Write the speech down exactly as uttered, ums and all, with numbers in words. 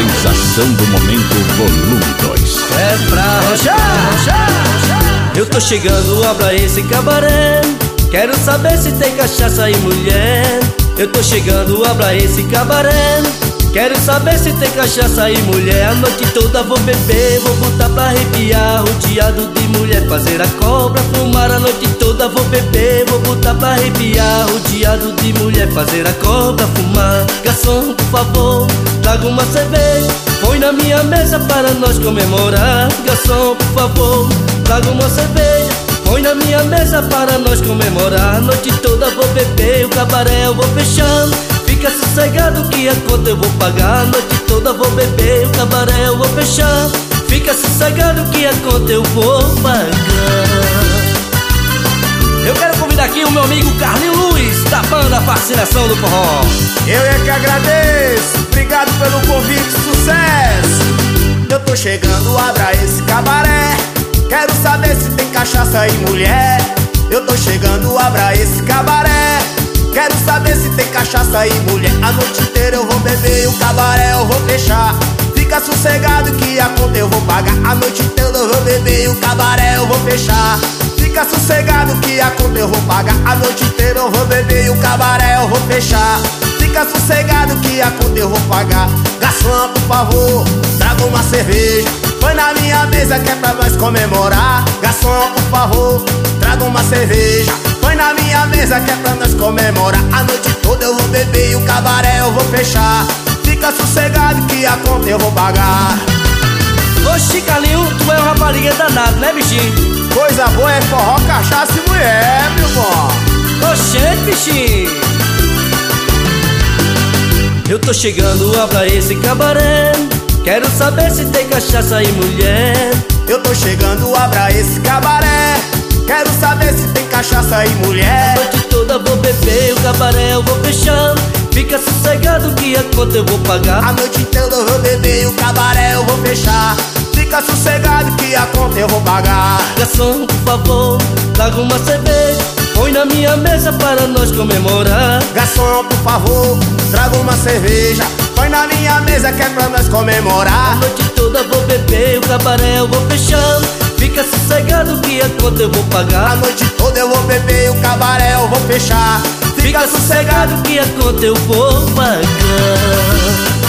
sensação do momento, volume dois. É pra arrochar. Eu tô chegando, abra esse cabaré. Quero saber se tem cachaça e mulher. Eu tô chegando, abra esse cabaré. Quero saber se tem cachaça e mulher. A noite toda vou beber, vou botar pra arrepiar. Rodeado de mulher, fazer a cobra fumar. A noite toda vou beber, vou botar pra arrepiar. Rodeado de mulher, fazer a cobra fumar. Garçom, por favor, traga uma cerveja, põe na minha mesa para nós comemorar. Garçom, por favor, traga uma cerveja, põe na minha mesa para nós comemorar. A noite toda vou beber, o cabaré eu vou fechando. Fica sossegado que a conta eu vou pagar. A noite toda vou beber, o cabaré eu vou fechar. Fica sossegado que a conta eu vou pagar. Eu quero convidar aqui o meu amigo Carlinho Luiz, da banda Fascinação do Forró. Eu é que agradeço, obrigado pelo convite, sucesso. Eu tô chegando, abra esse cabaré. Quero saber se tem cachaça e mulher. Eu tô chegando, abra esse cabaré. Quero saber se tem cachaça e mulher. A noite inteira eu vou beber e o cabaré eu vou fechar. Fica sossegado que a conta eu vou pagar. A noite inteira eu vou beber e o cabaré eu vou fechar. Fica sossegado que a conta eu vou pagar. A noite inteira eu vou beber e o cabaré eu vou fechar. Fica sossegado que a conta eu vou pagar. Garçom, por favor, traga uma cerveja, põe na minha mesa que é pra nós comemorar. Garçom, por favor, traga uma cerveja, põe na minha mesa que é pra nós comemorar. A noite toda eu vou beber e o cabaré eu vou fechar. Fica sossegado que a conta eu vou pagar. Oxi, Carlinho, tu é um rapariga danado, né, bichinho? Coisa boa é forró, cachaça e mulher, meu bom. Oxente, bichinho. Eu tô chegando, abra esse cabaré. Quero saber se tem cachaça e mulher. Eu tô chegando, abra esse cabaré. Quero saber se tem cachaça e mulher. A noite toda vou beber, o cabaré eu vou fechando. Fica sossegado que a conta eu vou pagar. A noite inteira eu vou beber e o cabaré eu vou fechar. Fica sossegado que a conta eu vou pagar. Garçom, por favor, traga uma cerveja, põe na minha mesa para nós comemorar. Garçom, por favor, traga uma cerveja, põe na minha mesa que é pra nós comemorar. A noite toda vou beber, o cabaré eu vou fechando. Fica sossegado que a conta eu vou pagar. A noite toda eu vou beber e o cabaré eu vou fechar. Fica sossegado que a conta eu vou pagar.